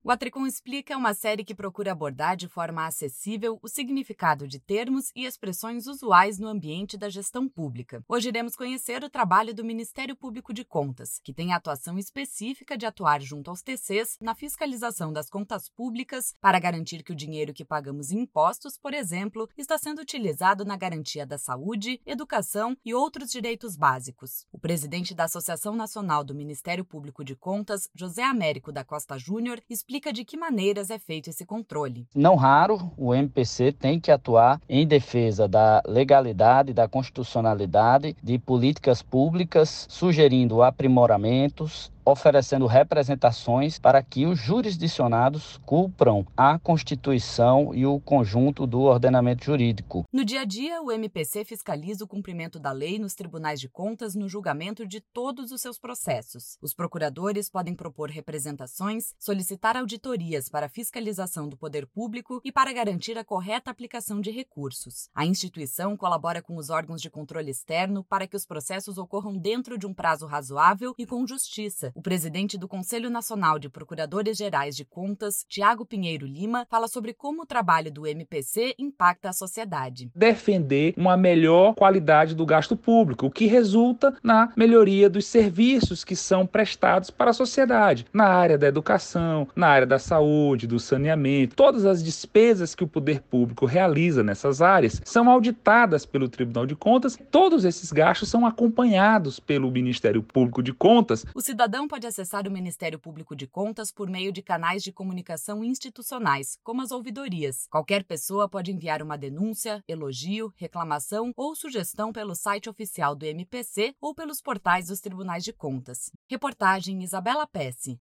O Atricom Explica é uma série que procura abordar de forma acessível o significado de termos e expressões usuais no ambiente da gestão pública. Hoje iremos conhecer o trabalho do Ministério Público de Contas, que tem a atuação específica de atuar junto aos TCs na fiscalização das contas públicas para garantir que o dinheiro que pagamos em impostos, por exemplo, está sendo utilizado na garantia da saúde, educação e outros direitos básicos. O presidente da Associação Nacional do Ministério Público de Contas, José Américo da Costa Júnior, explica de que maneiras é feito esse controle. Não raro, o MPC tem que atuar em defesa da legalidade, da constitucionalidade de políticas públicas, sugerindo aprimoramentos, oferecendo representações para que os jurisdicionados cumpram a Constituição e o conjunto do ordenamento jurídico. No dia a dia, o MPC fiscaliza o cumprimento da lei nos tribunais de contas no julgamento de todos os seus processos. Os procuradores podem propor representações, solicitar auditorias para a fiscalização do poder público e para garantir a correta aplicação de recursos. A instituição colabora com os órgãos de controle externo para que os processos ocorram dentro de um prazo razoável e com justiça. O presidente do Conselho Nacional de Procuradores Gerais de Contas, Tiago Pinheiro Lima, fala sobre como o trabalho do MPC impacta a sociedade. Defender uma melhor qualidade do gasto público, o que resulta na melhoria dos serviços que são prestados para a sociedade, na área da educação, na área da saúde, do saneamento. Todas as despesas que o poder público realiza nessas áreas são auditadas pelo Tribunal de Contas. Todos esses gastos são acompanhados pelo Ministério Público de Contas. O cidadão pode acessar o Ministério Público de Contas por meio de canais de comunicação institucionais, como as ouvidorias. Qualquer pessoa pode enviar uma denúncia, elogio, reclamação ou sugestão pelo site oficial do MPC ou pelos portais dos Tribunais de Contas. Reportagem Isabela Pesce.